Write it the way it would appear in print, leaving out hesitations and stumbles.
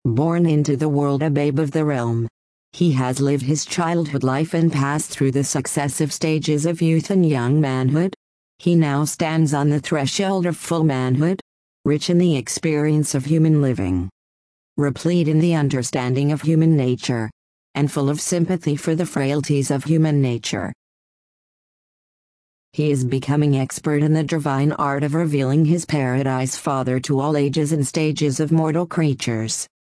Born into the world a babe of the realm, he has lived his childhood life and passed through the successive stages of youth and young manhood. He now stands on the threshold of full manhood, rich in the experience of human living, replete in the understanding of human nature, and full of sympathy for the frailties of human nature. He is becoming expert in the divine art of revealing his Paradise Father to all ages and stages of mortal creatures.